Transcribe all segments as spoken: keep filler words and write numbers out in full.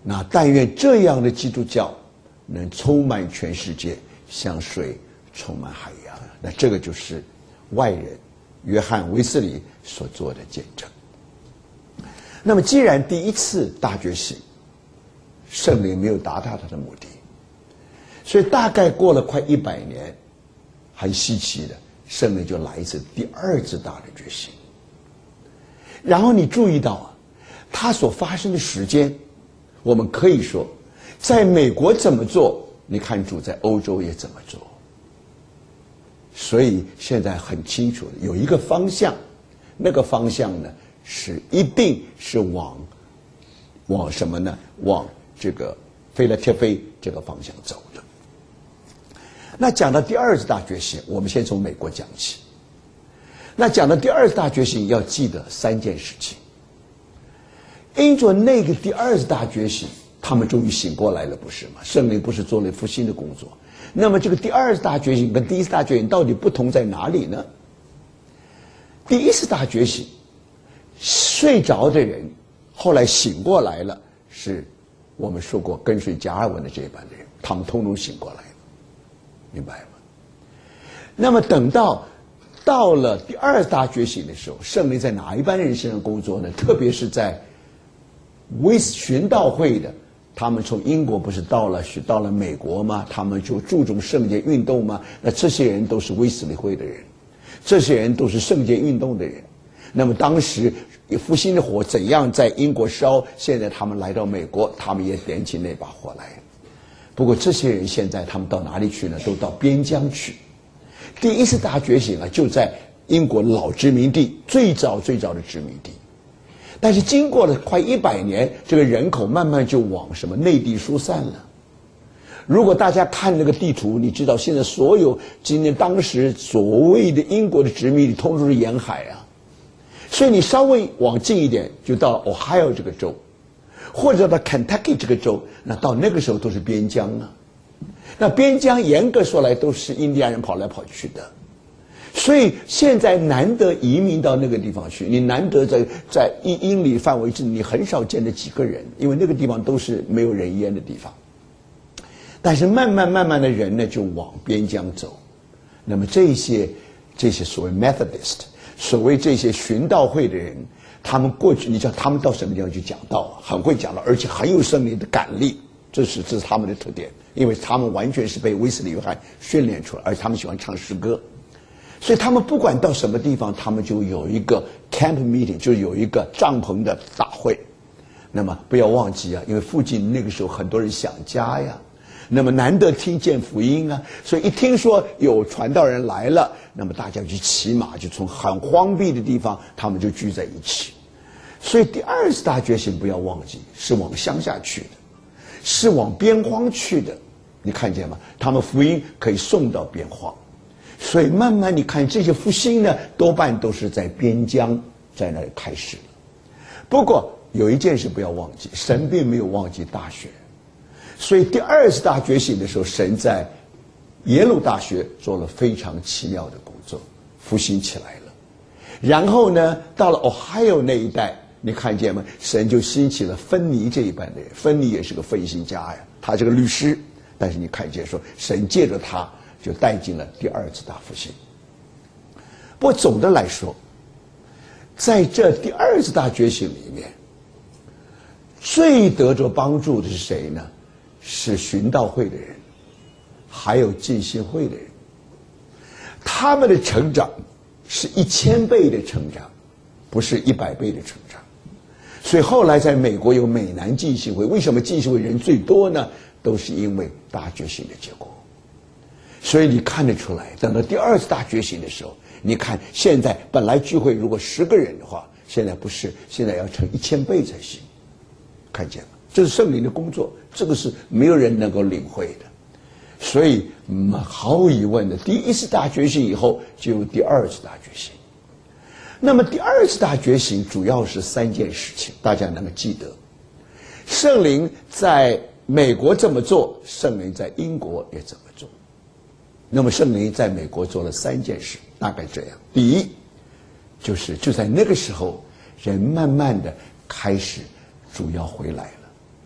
那但愿这样的基督教能充满全世界，像水充满海洋。那这个就是外人约翰卫斯理所做的见证。那么既然第一次大觉醒圣灵没有达到他的目的，所以大概过了快一百年，很稀奇的圣灵就来一次第二次大的觉醒。然后你注意到啊，它所发生的时间，我们可以说在美国怎么做，你看主在欧洲也怎么做。所以现在很清楚的有一个方向，那个方向呢是一定是往往什么呢？往这个菲拉铁菲这个方向走的。那讲到第二次大觉醒，我们先从美国讲起。那讲到第二次大觉醒，要记得三件事情。因着那个第二次大觉醒，他们终于醒过来了，不是吗？圣灵不是做了复兴的工作？那么这个第二次大觉醒跟第一次大觉醒到底不同在哪里呢？第一次大觉醒，睡着的人后来醒过来了，是我们说过跟随加尔文的这一班的人，他们通通醒过来了，明白吗？那么等到到了第二次大觉醒的时候，圣灵在哪一班人身上工作呢？特别是在威斯寻道会的，他们从英国不是到了是到了美国吗？他们就注重圣洁运动吗？那这些人都是威斯理会的人，这些人都是圣洁运动的人。那么当时复兴的火怎样在英国烧，现在他们来到美国，他们也点起那把火来。不过这些人现在他们到哪里去呢？都到边疆去。第一次大觉醒啊，就在英国老殖民地，最早最早的殖民地。但是经过了快一百年，这个人口慢慢就往什么内地疏散了。如果大家看那个地图，你知道现在所有今天当时所谓的英国的殖民地，通通是沿海啊。所以你稍微往近一点，就到 Ohio 这个州，或者到 Kentucky 这个州，那到那个时候都是边疆啊。那边疆严格说来都是印第安人跑来跑去的。所以现在难得移民到那个地方去，你难得在在一英里范围之内，你很少见的几个人，因为那个地方都是没有人烟的地方。但是慢慢慢慢的人呢，就往边疆走。那么这些这些所谓 Methodist， 所谓这些寻道会的人，他们过去，你知道他们到什么地方去讲道，很会讲道，而且很有圣灵的感力，这是这是他们的特点，因为他们完全是被威斯理约翰训练出来，而且他们喜欢唱诗歌。所以他们不管到什么地方，他们就有一个 camp meeting， 就有一个帐篷的大会。那么不要忘记啊，因为附近那个时候很多人想家呀，那么难得听见福音啊，所以一听说有传道人来了，那么大家就骑马，就从很荒僻的地方，他们就聚在一起。所以第二次大觉醒不要忘记，是往乡下去的，是往边荒去的。你看见吗？他们福音可以送到边荒。所以慢慢你看这些复兴呢，多半都是在边疆在那里开始了。不过有一件事不要忘记，神并没有忘记大学。所以第二次大觉醒的时候，神在耶鲁大学做了非常奇妙的工作，复兴起来了。然后呢，到了 Ohio 那一带，你看见吗？神就兴起了芬尼这一班的人。芬尼也是个分析家呀，他是个律师，但是你看见说神借着他就带进了第二次大复兴。不过总的来说，在这第二次大觉醒里面，最得着帮助的是谁呢？是寻道会的人，还有浸信会的人。他们的成长是一千倍的成长，不是一百倍的成长。所以后来在美国有美南浸信会，为什么浸信会人最多呢？都是因为大觉醒的结果。所以你看得出来，等到第二次大觉醒的时候，你看现在本来聚会如果十个人的话，现在不是，现在要成一千倍才行。看见吗？这是圣灵的工作，这个是没有人能够领会的。所以、嗯、毫无疑问的，第一次大觉醒以后就有第二次大觉醒。那么第二次大觉醒主要是三件事情，大家能够记得。圣灵在美国这么做，圣灵在英国也这么做。那么圣灵在美国做了三件事，大概这样。第一，就是就在那个时候，人慢慢的开始主要回来了。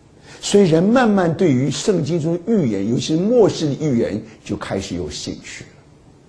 所以人慢慢对于圣经中预言，尤其是末世的预言，就开始有兴趣了。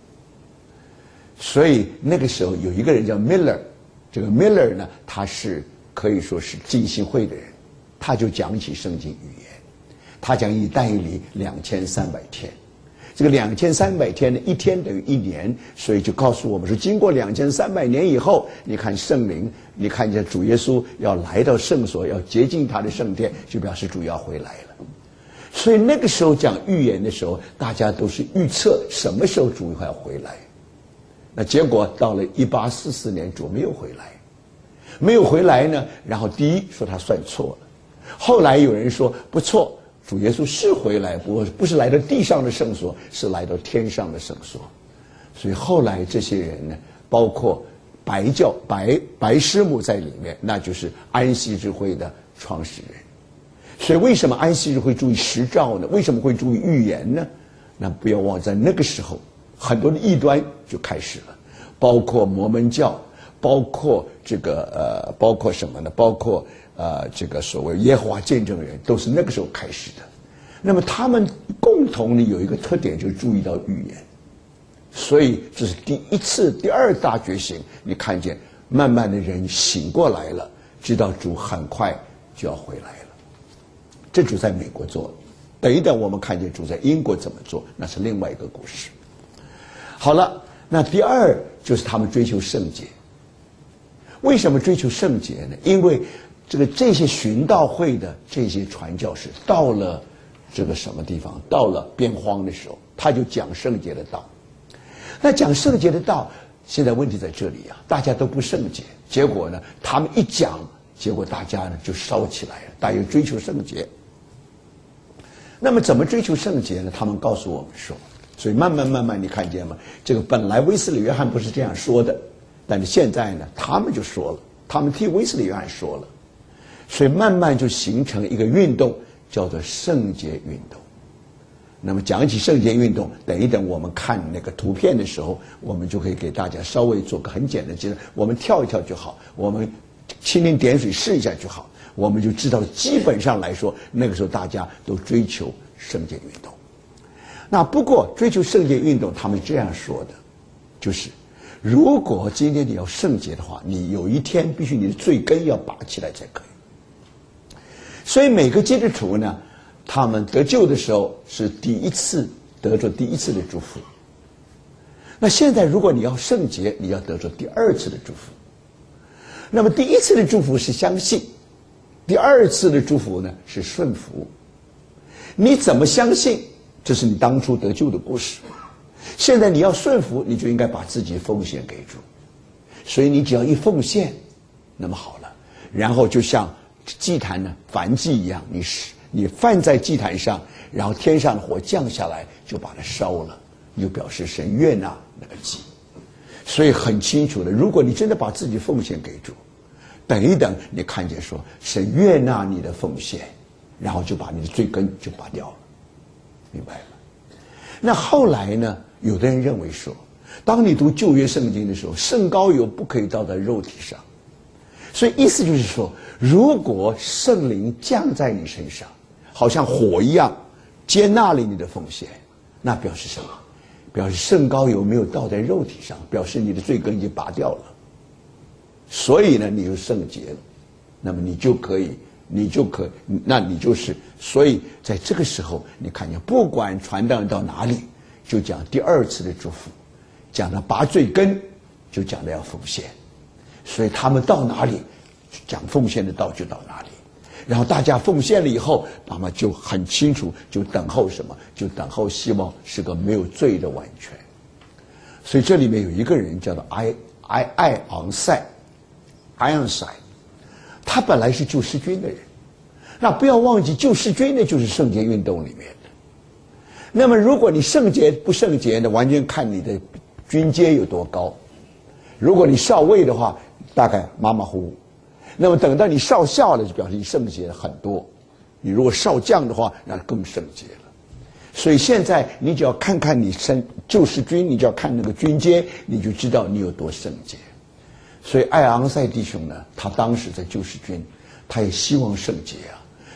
所以那个时候有一个人叫 Miller， 这个 Miller 呢，他是可以说是浸信会的人，他就讲起圣经预言，他讲以但以理两千三百天。这个两千三百天呢，一天等于一年，所以就告诉我们说，经过两千三百年以后，你看圣灵，你看见主耶稣要来到圣所，要洁净他的圣殿，就表示主要回来了。所以那个时候讲预言的时候，大家都是预测什么时候主要回来。那结果到了一八四四年，主没有回来，没有回来呢。然后第一说他算错了，后来有人说不错。主耶稣是回来，不过不是来到地上的圣所，是来到天上的圣所。所以后来这些人呢，包括白教白白师母在里面，那就是安息日会的创始人。所以为什么安息日会注意时兆呢？为什么会注意预言呢？那不要忘，在那个时候，很多的异端就开始了，包括摩门教，包括这个呃，包括什么呢？包括。呃，这个所谓耶和华见证人都是那个时候开始的。那么他们共同的有一个特点，就是注意到预言。所以这是第一次第二大觉醒，你看见慢慢的人醒过来了，知道主很快就要回来了。这主在美国做，等一等我们看见主在英国怎么做，那是另外一个故事。好了，那第二就是他们追求圣洁。为什么追求圣洁呢？因为这个这些寻道会的这些传教士到了这个什么地方，到了边荒的时候，他就讲圣洁的道。那讲圣洁的道，现在问题在这里啊，大家都不圣洁，结果呢，他们一讲，结果大家呢就烧起来了，大家追求圣洁。那么怎么追求圣洁呢？他们告诉我们说，所以慢慢慢慢你看见吗？这个本来威斯理约翰不是这样说的，但是现在呢，他们就说了，他们替威斯理约翰说了。所以慢慢就形成一个运动，叫做圣洁运动。那么讲起圣洁运动，等一等我们看那个图片的时候，我们就可以给大家稍微做个很简单的介绍。我们跳一跳就好，我们蜻蜓点水试一下就好，我们就知道基本上来说，那个时候大家都追求圣洁运动。那不过追求圣洁运动，他们这样说的，就是如果今天你要圣洁的话，你有一天必须你的罪根要拔起来才可以。所以每个基督徒呢，他们得救的时候是第一次得着第一次的祝福。那现在如果你要圣洁，你要得着第二次的祝福。那么第一次的祝福是相信，第二次的祝福呢是顺服。你怎么相信，这是你当初得救的故事。现在你要顺服，你就应该把自己奉献给主。所以你只要一奉献，那么好了，然后就像祭坛呢燔祭一样，你你放在祭坛上，然后天上的火降下来，就把它烧了，就表示神悦纳那个祭。所以很清楚的，如果你真的把自己奉献给主，等一等，你看见说神悦纳你的奉献，然后就把你的罪根就拔掉了，明白吗？那后来呢，有的人认为说，当你读旧约圣经的时候，圣膏油不可以倒在肉体上。所以意思就是说，如果圣灵降在你身上，好像火一样接纳了你的奉献，那表示什么？表示圣膏油没有倒在肉体上，表示你的罪根已经拔掉了。所以呢，你就圣洁了，那么你就可以，你就可，那你就是。所以在这个时候，你看见不管传道到哪里，就讲第二次的祝福，讲到拔罪根，就讲到要奉献。所以他们到哪里讲奉献的道就到哪里，然后大家奉献了以后，那么就很清楚，就等候什么？就等候希望是个没有罪的完全。所以这里面有一个人叫做埃埃埃昂塞，埃昂塞，他本来是救世军的人。那不要忘记，救世军呢就是圣洁运动里面的。那么如果你圣洁不圣洁呢，完全看你的军阶有多高。如果你少尉的话，大概马马虎虎。那么等到你少校了，就表示你圣洁很多。你如果少将的话，那更圣洁了。所以现在你只要看看你圣救世军，你就要看那个军阶，你就知道你有多圣洁。所以艾昂塞弟兄呢，他当时在救世军，他也希望圣洁啊。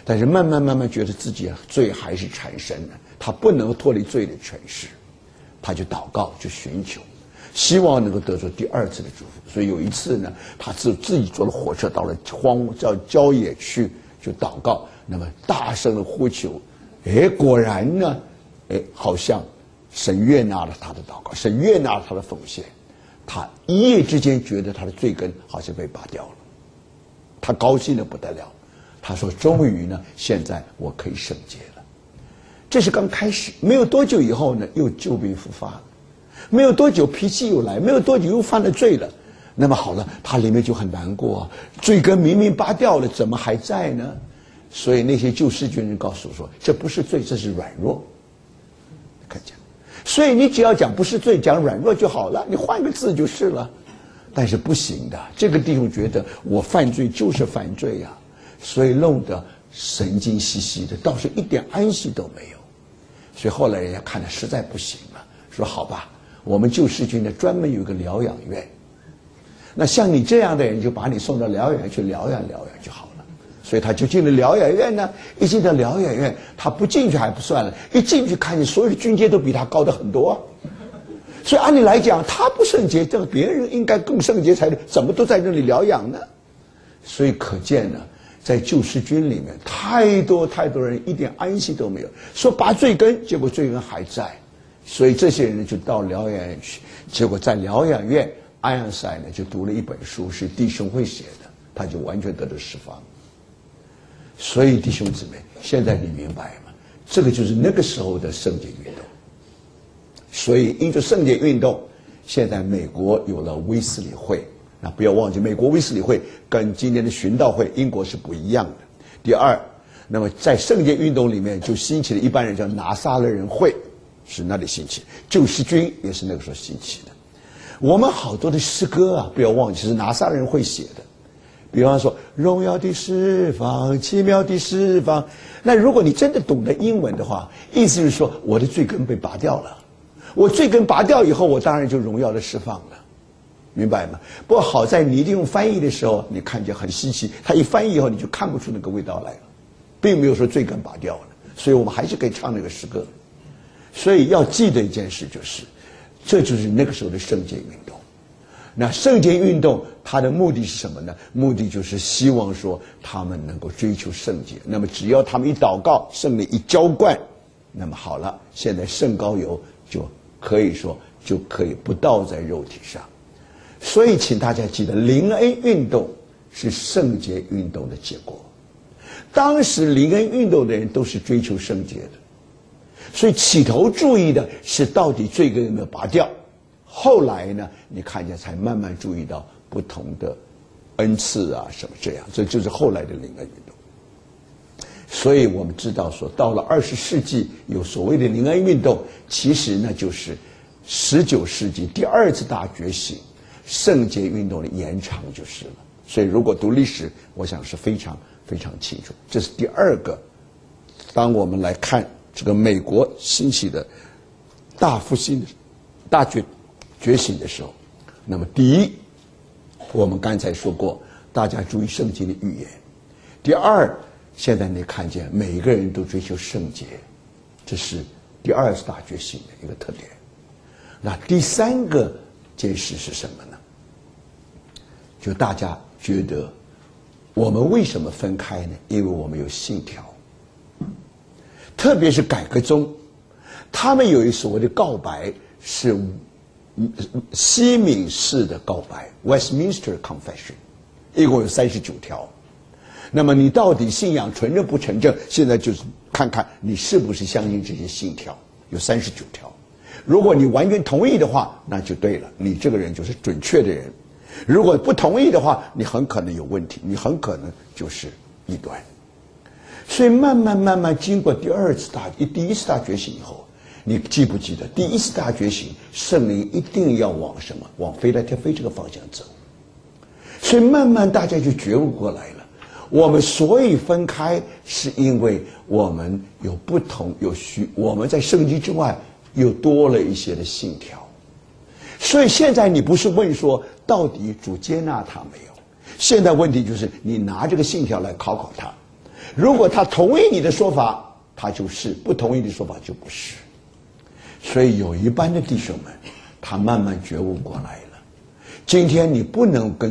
但是慢慢慢慢觉得自己罪还是缠身了，他不能脱离罪的权势，他就祷告，就寻求，希望能够得着第二次的祝福。所以有一次呢，他自自己坐了火车到了荒叫郊野去，就祷告，那么大声的呼求，哎，果然呢，哎，好像神悦纳了他的祷告，神悦纳了他的奉献，他一夜之间觉得他的罪根好像被拔掉了，他高兴的不得了。他说：“终于呢，现在我可以圣洁了。”这是刚开始，没有多久以后呢，又旧病复发了。没有多久，脾气又来，没有多久又犯了罪了。那么好了，他里面就很难过啊，罪根明明拔掉了，怎么还在呢？所以那些救世军人告诉我说：“这不是罪，这是软弱。”看见？所以你只要讲不是罪，讲软弱就好了，你换个字就是了。但是不行的，这个弟兄觉得我犯罪就是犯罪呀、啊。所以弄得神经兮兮的，倒是一点安息都没有。所以后来人家看了实在不行了，说好吧，我们救世军呢专门有一个疗养院，那像你这样的人就把你送到疗养院去疗养疗养就好了。所以他就进了疗养院呢，一进到疗养院，他不进去还不算了，一进去看见所有的军阶都比他高的很多、啊。所以按理来讲，他不圣洁，这个别人应该更圣洁才对，怎么都在这里疗养呢？所以可见呢。在救世军里面，太多太多人一点安息都没有，说拔罪根，结果罪根还在，所以这些人就到疗养院去，结果在疗养院，安阳塞呢就读了一本书，是弟兄会写的，他就完全得到释放。所以弟兄姊妹，现在你明白吗？这个就是那个时候的圣洁运动。所以因着圣洁运动，现在美国有了威斯理会。那不要忘记，美国威斯理会跟今天的循道会英国是不一样的。第二，那么在圣洁运动里面就兴起了一般人叫拿撒勒人会，是那里兴起，救世军也是那个时候兴起的。我们好多的诗歌啊，不要忘记是拿撒勒人会写的，比方说荣耀的释放，奇妙的释放。那如果你真的懂得英文的话，意思是说我的罪根被拔掉了，我罪根拔掉以后，我当然就荣耀的释放了。明白吗？不过好在你一定用翻译的时候，你看见很稀奇，他一翻译以后，你就看不出那个味道来了，并没有说罪根拔掉了，所以我们还是可以唱那个诗歌。所以要记得一件事，就是这就是那个时候的圣洁运动。那圣洁运动它的目的是什么呢？目的就是希望说他们能够追求圣洁。那么只要他们一祷告，圣灵一浇灌，那么好了，现在圣膏油就可以说就可以不倒在肉体上。所以请大家记得，灵恩运动是圣洁运动的结果。当时灵恩运动的人都是追求圣洁的，所以起头注意的是到底罪根有没有拔掉，后来呢你看见才慢慢注意到不同的恩赐啊什么这样，这就是后来的灵恩运动。所以我们知道说到了二十世纪有所谓的灵恩运动，其实呢就是十九世纪第二次大觉醒圣洁运动的延长就是了。所以如果读历史，我想是非常非常清楚。这是第二个，当我们来看这个美国兴起的大复兴的大觉觉醒的时候，那么第一，我们刚才说过，大家注意圣经的预言。第二，现在你看见每一个人都追求圣洁，这是第二次大觉醒的一个特点。那第三个件事是什么呢？就大家觉得我们为什么分开呢？因为我们有信条，特别是改革中，他们有一所谓的告白是西敏式的告白 Westminster Confession， 一共有三十九条。那么你到底信仰纯正不纯正，现在就是看看你是不是相信这些信条，有三十九条。如果你完全同意的话，那就对了，你这个人就是准确的人。如果不同意的话，你很可能有问题，你很可能就是异端。所以慢慢慢慢经过第二次大第一次大觉醒以后，你记不记得第一次大觉醒圣灵一定要往什么？往腓拉铁非这个方向走。所以慢慢大家就觉悟过来了，我们所以分开是因为我们有不同有需我们在圣经之外又多了一些的信条。所以现在你不是问说到底主接纳他没有，现在问题就是你拿这个信条来考考他， 如果他同意你的说法，他就是；不同意的说法就不是。所以有一班的弟兄们，他慢慢觉悟过来了。今天你不能跟